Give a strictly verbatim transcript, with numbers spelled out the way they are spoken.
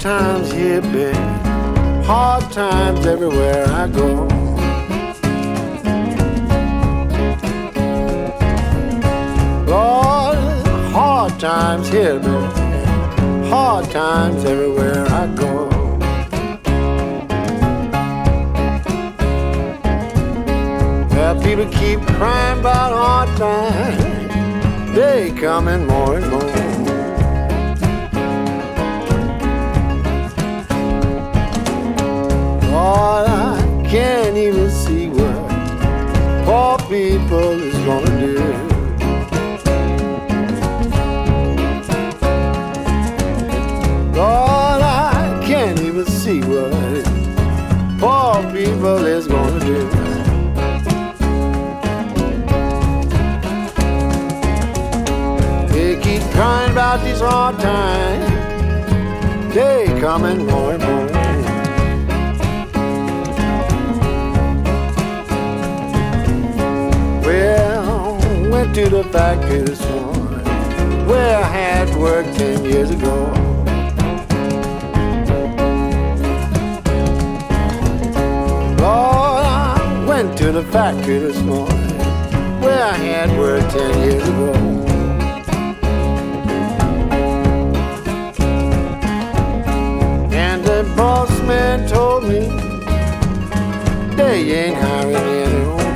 times here, baby, hard times everywhere I go. Lord, hard times here, baby, hard times everywhere I go. Well, people keep crying about hard times, they coming more and more. Lord, I can't even see what poor people is gonna do. Lord, I can't even see what poor people is gonna do. They keep crying about these hard times, they coming more and more. Well, went to the factory this morning where I had worked ten years ago. Lord, I went to the factory this morning where I had worked ten years ago. And the boss man told me they ain't hiring anymore.